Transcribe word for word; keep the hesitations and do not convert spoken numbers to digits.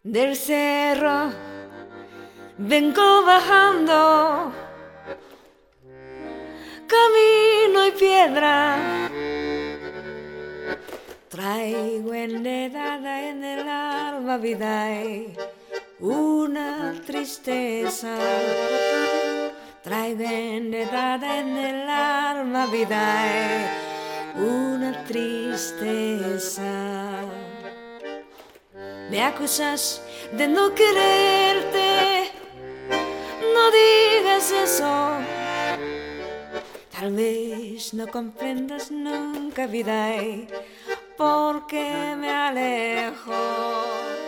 Del cerro vengo bajando, camino y piedra, traigo enredada en el alma vida y una tristeza. Traigo enredada en el alma vida y una tristeza. Me acusas de no quererte, no digas eso. Tal vez no comprendas nunca vida y por qué me alejo.